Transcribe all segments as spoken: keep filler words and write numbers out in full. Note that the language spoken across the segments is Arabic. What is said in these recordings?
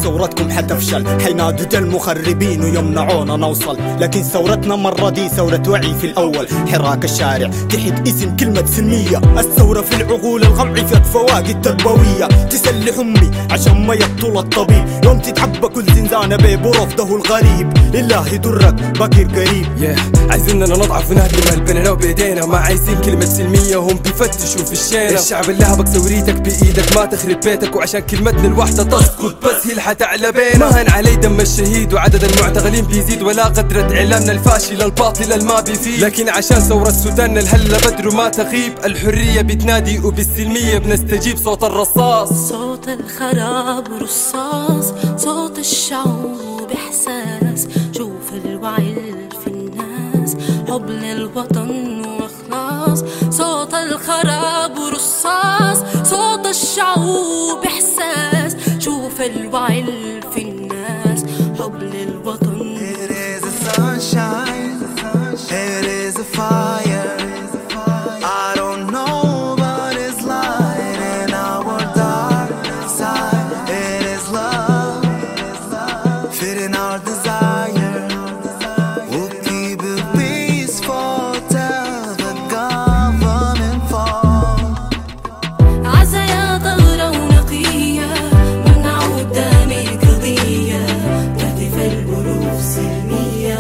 ثورتكم حتفشل، حينادوا المخربين ويمنعونا نوصل. لكن ثورتنا مرة دي ثورة وعي في الأول، حراك الشارع تحت اسم كلمة سلمية. الثورة في العقول، الغمع في فواقد تربوية، تسلح أمي عشان ما يقتل الطبيب. يوم تتعبى كل زنزانة بيب ورفضه الغريب، لله يدرك باكر قريب. yeah. عايزيننا نضعف ونهدم هالبننا وبيدينا، ما عايزين كلمة سلمية وهم بيفتشوا في الشينة. الشعب اللي هبك ثوريتك بإيدك ما تخرب بيتك، وعشان كلمتنا الواحدة تسقط بس هي الحتعلى بينا. ما هن علي دم الشهيد وعدد المعتقلين بيزيد، ولا قدرة إعلامنا الفاشل الباطل الما بيفيد. لكن عشان ثورة السودان الهلة بدر ما تغيب، الحرية بتنادي وبالسلمية بنستجيب. صوت الرصاص، صوت الخراب رصاص، صوت الشعوب إحساس. شوف الوعي في الناس، حب للوطن وإخلاص. صوت الخراب رصاص، صوت الشعوب إحساس. شوف الوعي في الناس، حب للوطن. It is a sunshine, it is a fire. I don't know but it's light in our dark side. It is love, fitting our desire. We'll keep it peaceful till the government fall. عزا يا ثورة ونقية، ممنوع قدامي قضية. تهتف الألوف سلمية.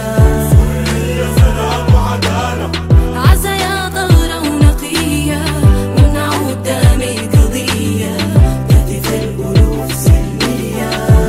عزا يا ثورة ونقية، ممنوع قدامي قضية. تهتف الألوف سلمية.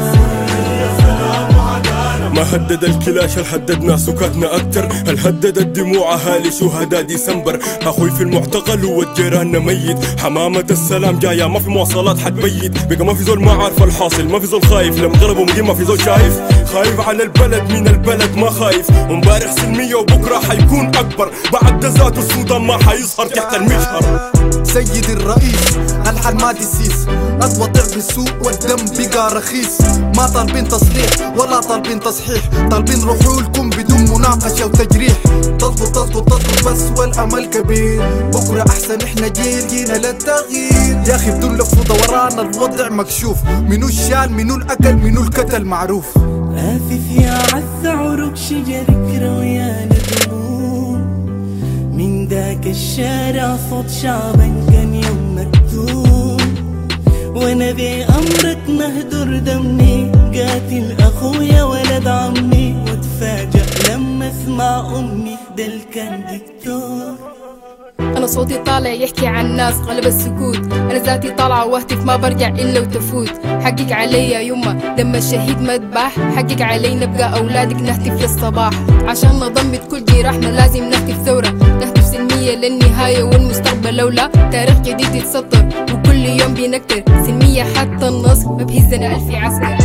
ما هدد الكلاش هل هددنا سكاتنا أكتر، هل هددت دموع أهالي شهداء ديسمبر. أخوي في المعتقل والجيران ميت، حمامة السلام جاية ما في مواصلات حتبيت. بقى ما في زول ما عارف الحاصل، ما في زول خايف لما غلبوا مقيم، ما في زول شايف. خايف على البلد من البلد ما خايف، ومبارح سلمية وبكرة حيكون أكبر. بعد ذات السودان ما حيظهر تحت المجهر. سيد الرئيس الحل ما دسيس، الوضع بالسوق والدم بقى رخيص. ما طالبين تصليح ولا طالبين تصحيح، طالبين رحولكم بدون مناقشة وتجريح. تظبط تظبط تظبط بس والأمل كبير، بكرة أحسن إحنا جيل جينا للتغيير. يا أخي بدون لف ودوران الوضع مكشوف، منو الشال منو الأكل منو الكتل معروف. آفف يا عز عروق شجرك رويان دموع، من ذاك الشارع صوت شعبا كان يوم مكتوب. وانا بأمرك نهدر دمي، قاتل اخويا ولد عمي. واتفاجأ لما اسمع امي ده كان دكتور. أنا صوتي طالع يحكي عن ناس غلب السكوت، أنا ذاتي طالعة واهتف ما برجع إلا وتفوت. حقق علي يا يما دم الشهيد مذبح، حقق علي نبقى أولادك نهتف للصباح. عشان نضمد كل جراحنا لازم نهتف ثورة، نهتف سلمية للنهاية والمستقبل. لولا تاريخ جديد يتسطر وكل يوم بنكتر، سلمية حتى النصر ما بهزنا ألف عسكر.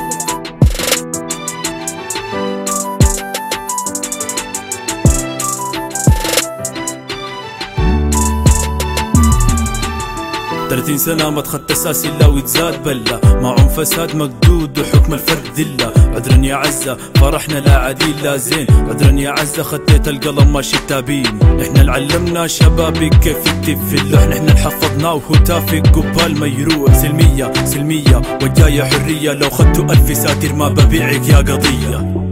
ثلاثين سنة ما تخدت أساس إلا ويتزاد بلا، معهم فساد مقدود وحكم الفرد ذلة. عذرا يا عزة فرحنا لا عديل لا زين، عذرا يا عزة خديت القلم ماشي التابين. احنا اللي علمنا شبابك كيف يكتب في اللوح، احنا اللي حفظناه وهتافك قبال ميروح. سلمية سلمية والجاية حرية، لو خدتوا ألف ساتر ما ببيعك يا قضية.